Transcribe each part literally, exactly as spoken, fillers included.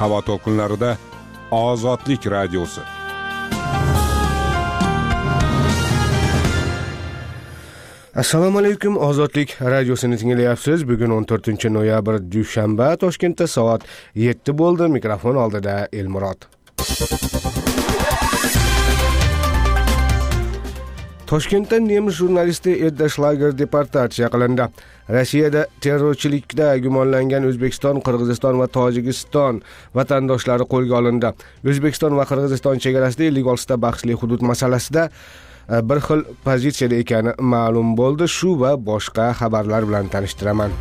havo to'lqinlarida Ozodlik radiosi. Assalomu alaykum, Ozodlik radiosini tinglayapsiz. Bugun o'n to'rtinchi noyabr dushanba, Toshkentda soat yetti bo'ldi. Mikrofon oldida Elmurod. Toshkentda nemis jurnalisti Edda Schlager deportatsiya qilindi. Rossiyada terrorchilikda gumonlangan O'zbekiston, Qirg'iziston va Tojikiston vatandoshlari qo'lga olindi. O'zbekiston va Qirg'iziston chegarasida ellik olti bahsli hudud masalasida bir xil pozitsiyada ekani ma'lum bo'ldi. Shu va boshqa xabarlar bilan tanishtiraman.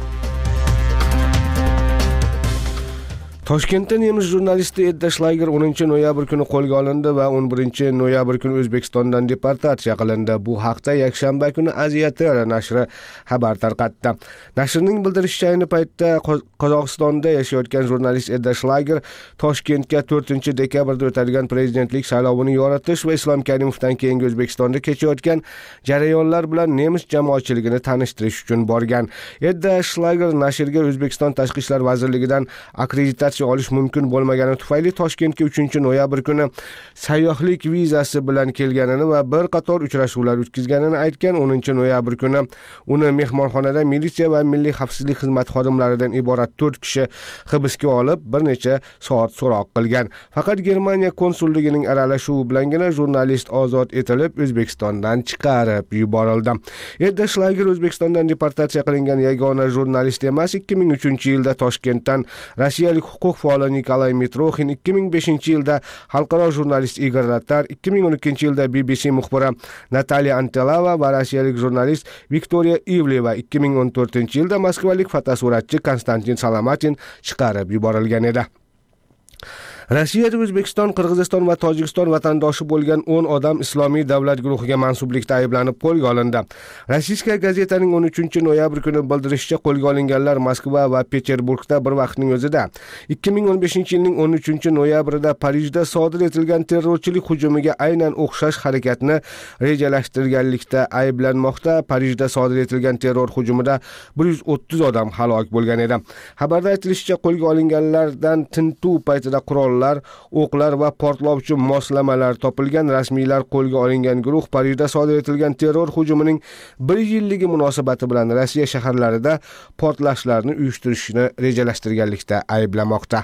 Toshkentda nemis jurnalisti Edda Schlager o'ninchi noyabr kuni qo'lga olindi va o'n birinchi noyabr kuni O'zbekistondan deportatsiya qilindi. Bu haqda yakshanba kuni Aziyatr nashri xabar tarqatdi. Nashrning bildirishicha, ayni paytda Qozog'istonda yashayotgan jurnalist Edda Schlager Toshkentga to'rtinchi dekabrda o'tadigan prezidentlik saylovini yoritish va Islom Karimovdan keyingi O'zbekistonda kechayotgan jarayonlar bilan nemis jamoatchiligini tanishtirish uchun borgan. Edda Schlager nashrga O'zbekiston Tashqi ishlar vazirligidan akkreditatsiya olish mumkin bo'lmagani tufayli Toshkentga uchinchi noyabr kuni sayyohlik vizasi bilan kelganini va bir qator uchrashuvlar o'tkazganini aytgan. o'ninchi noyabr kuni uni mehmonxonada militsiya va milliy xavfsizlik xizmati xodimlaridan iborat to'rt kishi hibsga olib, bir necha soat so'roq qilgan. Faqat Germaniya konsulligining aralashuvi bilangina jurnalist ozod etilib, O'zbekistondan chiqarib yuborildi. Edda Schlager O'zbekistondan deportatsiya qilingan yagona jurnalist emas. ikki ming uchinchi yilda Toshkentdan rossiyalik huquq faoli Nikolay Mitroxin, ikki ming beshinchi yilda xalqaro jurnalist Igor Ratar, ikki ming o'n ikkinchi yilda B B C muxbiri Natalya Antelava va rossiyalik jurnalist Viktoriya Ivleva, ikki ming o'n to'rtinchi yilda moskvalik fotosuratchi Konstantin Salomatin chiqarib yuborilgan edi. Rossiyada O'zbekiston, Qirg'iziston va Tojikiston vatandoshi bo'lgan o'n odam Islomiy davlat guruhiga mansublikda ayblanib qo'lga olindi. Rossiyska gazetaning o'n uchinchi noyabr kuni bildirishicha, qo'lga olinganlar Moskva va Peterburgda bir vaqtning o'zida ikki ming o'n beshinchi yilning o'n uchinchi noyabrida Parijda sodir etilgan terrorchilik hujumiga aynan o'xshash harakatni rejalashtirganlikda ayblanmoqda. Parijda sodir etilgan terror hujumida bir yuz o'ttiz odam halok bo'lgan edi. Xabarda aytilishicha, qo'lga olinganlardan tintuv paytida qurol o'qlar va portlovchi moslamalar topilgan. Rasmiylar qo'lga olingan guruh Parijda sodir etilgan terror hujumining bir yilligi munosabati bilan Rossiya shaharlarida portlashlarni uyushtirishni rejalashtirganlikda ayblamoqda.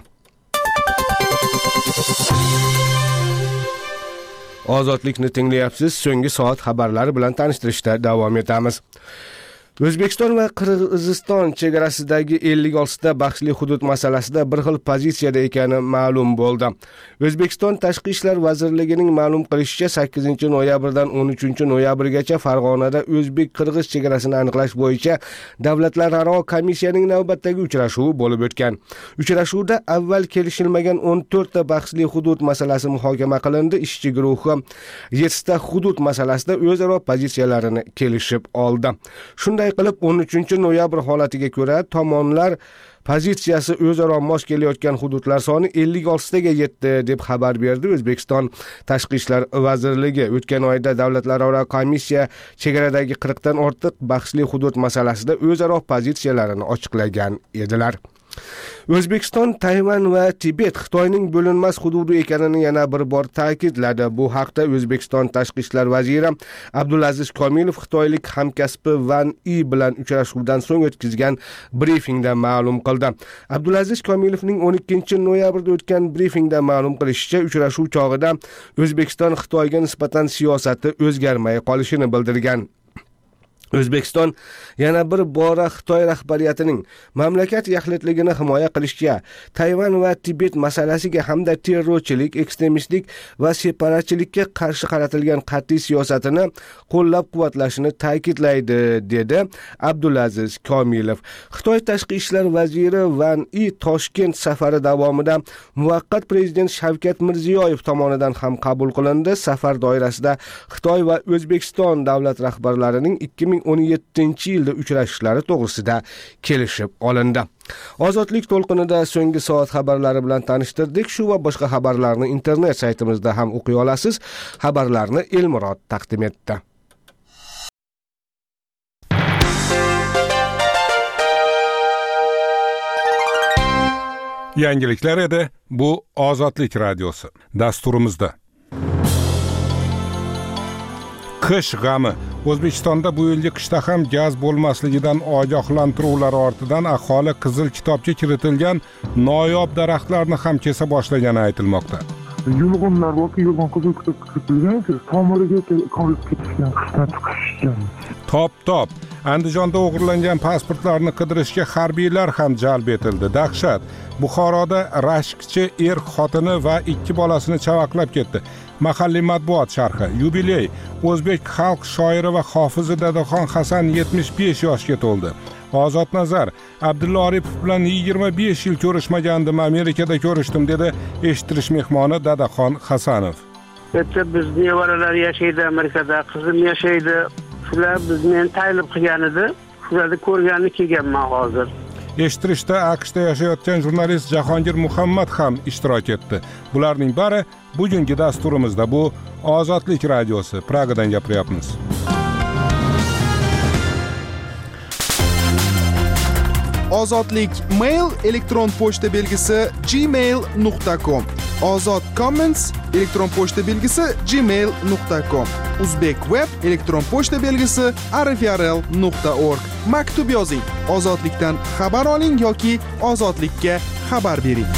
Ozodlikni tinglayapsiz. So'nggi soat xabarlari bilan tanishtirishda davom etamiz. O'zbekiston va Qirg'iziston chegarasidagi ellik olti bahsli hudud masalasida bir xil pozitsiyada ekani ma'lum bo'ldi. O'zbekiston Tashqi ishlar vazirligining ma'lum qilishicha, sakkizinchi noyabrdan o'n uchinchi noyabrgacha Farg'onada o'zbek-qirg'iz chegarasini aniqlash bo'yicha davlatlararo komissiyaning navbatdagi uchrashuvi bo'lib o'tgan. Uchrashuvda avval kelishilmagan o'n to'rtta bahsli hudud masalasi muhokama qilindi. Ishchi guruhi yettita hudud masalasida o'zaro pozitsiyalarini kelishib oldi. Shunday qilib o'n uchinchi noyabr holatiga ko'ra tomonlar pozitsiyasi o'zaro mos kelayotgan hududlar soni ellik olti ga yetdi deb xabar berdi O'zbekiston Tashqi ishlar vazirligi. O'tgan oyda davlatlararo komissiya chegaradagi qirq dan ortiq bahsli hudud masalasida o'zaro pozitsiyalarini ochiqlagan edilar. O'zbekiston Tayvan va Tibet Xitoyning bo'linmas hududi ekanini yana bir bor ta'kidladi. Bu haqda O'zbekiston Tashqi ishlar vaziri Abdulaziz Komilov xitoylik hamkasbi Van I bilan uchrashuvdan so'ng o'tkazgan brifingda ma'lum qildi. Abdulaziz Komilovning o'n ikkinchi noyabrda o'tgan brifingda ma'lum qilishicha, uchrashuv chog'ida O'zbekiston Xitoyga nisbatan siyosati o'zgarmay qolishini bildirgan. O'zbekiston yana bir bora Xitoy rahbariyatining mamlakat yaxlitligini himoya qilishga, Tayvan va Tibet masalasiga hamda terrorchilik, ekstremistlik va separatchilikka qarshi qaratilgan qat'iy siyosatini qo'llab-quvvatlashini ta'kidlaydi, dedi Abdulaziz Komilov. Xitoy tashqi ishlar vaziri Van I Toshkent safari davomida muvaqqat prezident Shavkat Mirziyoyev tomonidan ham qabul qilindi. Safar doirasida Xitoy va O'zbekiston davlat rahbarlarining ikki ming o'n yettinchi yilda uchrashishlari to'g'risida kelishib olindi. Ozodlik to'lqinida so'nggi soat xabarlari bilan tanishtirdik. Shu va boshqa xabarlarni internet saytimizda ham o'qiy olasiz. Xabarlarni Elmurod taqdim etdi. Yangiliklar edi. Bu Ozodlik radiosi. Dasturimizda qish g'ami. O'zbekistonda bu yilgi qishda ham gaz bo'lmasligidan ogohlantiruvlar ortidan aholi qizil kitobga kiritilgan noyob daraxtlarni ham kesa boshlagani aytilmoqda. Yulg'unlar yoki yulg'un qizil kitobga kiritilganki, tomiriga qolib ketishgan qishdan chiqishgan. Top top. Andijonda o'g'irlangan pasportlarni qidirishga harbiylar ham jalb etildi. Dahshat. Buxoroda rashkchi er xotini va ikki bolasini chavaqlab ketdi. Mahalliy matbuot sharhi. Yubiley. O'zbek xalq shoiri va hofizi Dadaxon Hasan yetmish besh yoshga to'ldi. Ozod Nazar. Abdulla Oripov bilan yigirma besh yil ko'rishmagandim, Amerikada ko'rishdim dedi eshittirish mehmoni Dadaxon Hasanov. Bitta bizni nevaralar yashaydi Amerikada, qizim yashaydi. Shular bizni taylib qilgan edi. Shularni ko'rganni kelganman hozir. Eshittirishda AQShda yashayotgan jurnalist Jahongir Muhammad ham ishtirok etdi. Bularning bari bugungi dasturimizda. Bu Ozodlik radiosi. Pragadan gapiryapmiz. Ozodlik mail elektron pochta belgisi gmail nuqta com. Ozod comments elektron pochta belgisi gmail nuqta com. Uzbek web elektron pochta belgisi arifrl nuqta org. Maktub yozing. Ozodlikdan xabar oling yoki ozodlikka xabar bering.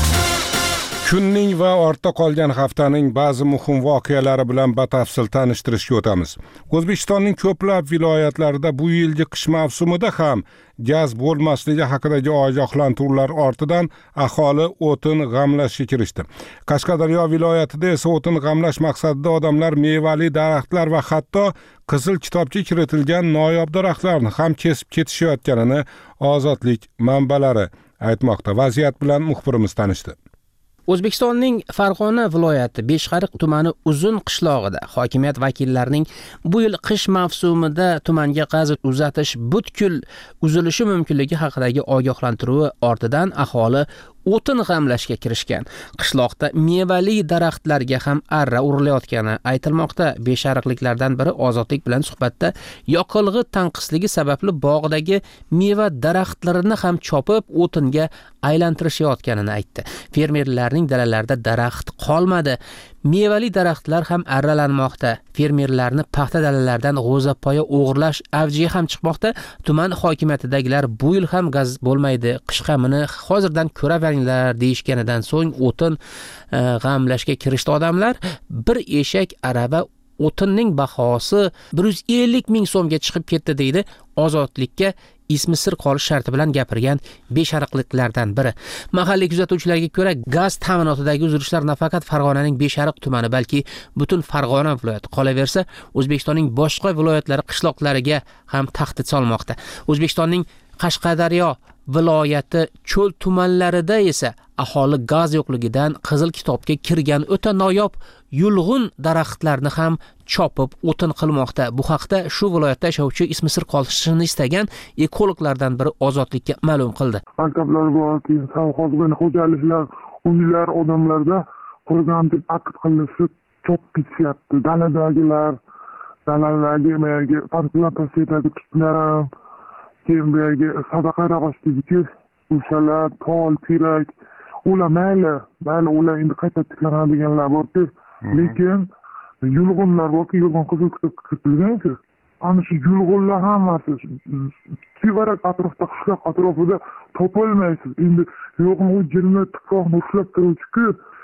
Kunning va ortda qolgan haftaning ba'zi muhim voqealari bilan batafsil tanishtirishga o'tamiz. O'zbekistonning ko'plab viloyatlarida bu yilgi qish mavsumida ham gaz bo'lmasligi haqidagi ogohlantiruvlar ortidan aholi o'tin g'amlashga kirishdi. Qashqadaryo viloyatida esa o'tin g'amlash maqsadida odamlar mevali daraxtlar va hatto qizil kitobga kiritilgan noyob daraxtlarni ham kesib ketishayotganini Ozodlik manbalari aytmoqda. Vaziyat bilan muxbirimiz tanishdi. O'zbekistonning Farg'ona viloyati Beshariq tumani Uzun qishlog'ida hokimiyat vakillarining bu yil qish mavsumida tumanga gaz uzatish butkul uzilishi mumkinligi haqidagi ogohlantiruvi ortidan aholi o'tin g'amlashga kirishgan. Qishloqda mevali daraxtlarga ham arra urilayotgani aytilmoqda. Beshariqliklardan biri Ozodlik bilan suhbatda yoqilg'i tanqisligi sababli bog'dagi meva daraxtlarini ham chopib o'tinga aylantirishayotganini aytdi. Fermerlarning dalalarida daraxt qolmadi. Mevali daraxtlar ham arralanmoqda. Fermerlarni paxta dalalaridan g'o'zapoya o'g'irlash avjiga ham chiqmoqda. Tuman hokimiyatidagilar bu yil ham gaz bo'lmaydi, qish g'amini hozirdan ko'raveringlar deyishganidan so'ng o'tin e, g'amlashga kirishdi odamlar. Bir eshak arava o'tinning bahosi bir yuz ellik ming so'mga chiqib ketdi deydi Ozodlikka ismi sir qolish sharti bilan gapirgan beshariqliklardan biri. Mahalliy kuzatuvchilarga ko'ra, gaz ta'minotidagi uzilishlar nafaqat Farg'onaning Beshariq tumani, balki butun Farg'ona viloyati, qolaversa O'zbekistonning boshqa viloyatlari qishloqlariga ham tahdid solmoqda. O'zbekistonning Qashqadaryo viloyati cho'l tumanlarida esa aholi gaz yo'qligidan qizil kitobga kirgan o'ta noyob yulg'un daraxtlarni ham chopib o'tin qilmoqda. Bu haqda shu viloyatda yashovchi ismi sir qolishini istagan ekologlardan biri Ozodlikka ma'lum qildi. Maktablar bor, keyin savxozga xo'jaliklar, uylar odamlarda qurgan deb aqd qilishib chopib ketishyapti. Daladagilar, daladagi merga plantasiyadagi kishilar ham keyin bu yerga sadaqa rag'oshdiki, o'shalar, tol, terak, ular mayli, mayli ular endi qayta tiklanadiganlar borki, lekin yulg'unlar yoki yulg'un qizil kitobga kiritilganki, ana shu yulg'unlar hammasi tevarak atrofda, qishloq atrofida topolmaysiz. Endi yo'qmi u jirni tuproqni ushlab turuvchi-ku,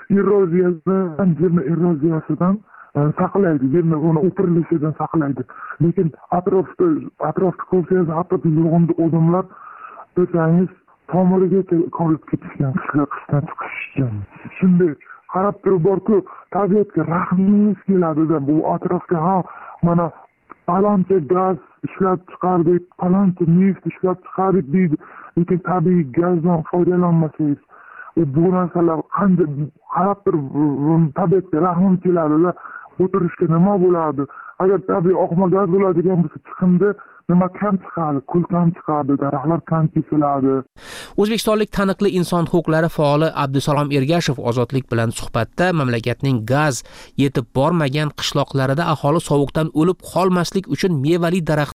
eroziyadan, jirni eroziyasidan saqlaydi, yerni uni o'pirilishidan saqlaydi. Lekin atrofda atrofda ko'rsangiz, hatto yulg'un odamlar desangiz tomiriga qolib ketishgan, qishdan chiqishgan. Shunday qarab turib borku, tabiatga rahmingiz keladi-da, bu atrofga ha mana paloncha gaz ishlab chiqardik, paloncha neft ishlab chiqardik deydi. Lekin tabiiy gazdan foydalanmasangiz, bu narsalar qanday qarab turib tabiatga rahmim keladi-da, o'tirishga nima bo'ladi? Agar tabiiy oqma gaz bo'ladigan bo'lsa, chiqindi nima kam chiqadi, kul kam chiqadi, daraxtlar kam kesiladi. O'zbekistonlik taniqli inson huquqlari faoli Abdusalom Ergashev Ozodlik bilan suhbatda mamlakatning gaz yetib bormagan qishloqlarida aholi sovuqdan o'lib qolmaslik uchun mevali daraxt